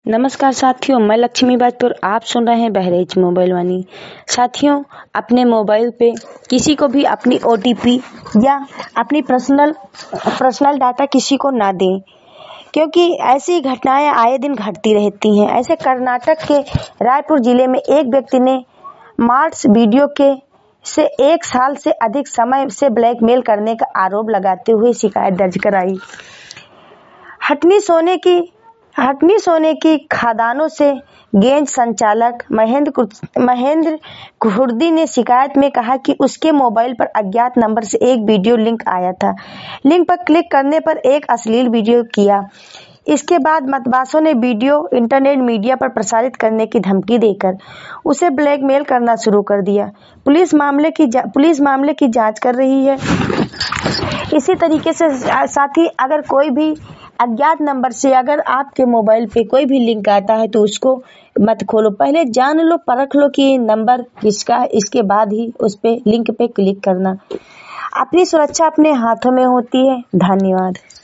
नमस्कार साथियों, मैं लक्ष्मी बाजपुर। आप सुन रहे हैं बहरेज मोबाइल वाणी। साथियों, अपने मोबाइल पे किसी को भी अपनी OTP या अपनी पर्सनल डाटा किसी को ना दें, क्योंकि ऐसी घटनाएं आए दिन घटती रहती हैं। ऐसे कर्नाटक के रायपुर जिले में एक व्यक्ति ने मार्च वीडियो के से 1 साल से अधिक समय से ब्लैकमेल करने का आरोप लगाते हुए शिकायत दर्ज कराई। हटनी सोने की खदानों से गेंज संचालक महेंद्र खुर्दी ने शिकायत में कहा कि उसके मोबाइल पर अज्ञात नंबर से एक वीडियो लिंक आया था। लिंक पर क्लिक करने पर एक अश्लील वीडियो किया। इसके बाद मतवासों ने वीडियो इंटरनेट मीडिया पर प्रसारित करने की धमकी देकर उसे ब्लैकमेल करना शुरू कर दिया। पुलिस मामले की जांच कर रही है। इसी तरीके से साथ ही अगर कोई भी अज्ञात नंबर से अगर आपके मोबाइल पे कोई भी लिंक आता है तो उसको मत खोलो। पहले जान लो, परख लो कि ये नंबर किसका है, इसके बाद ही उस पे लिंक पे क्लिक करना। अपनी सुरक्षा अपने हाथों में होती है। धन्यवाद।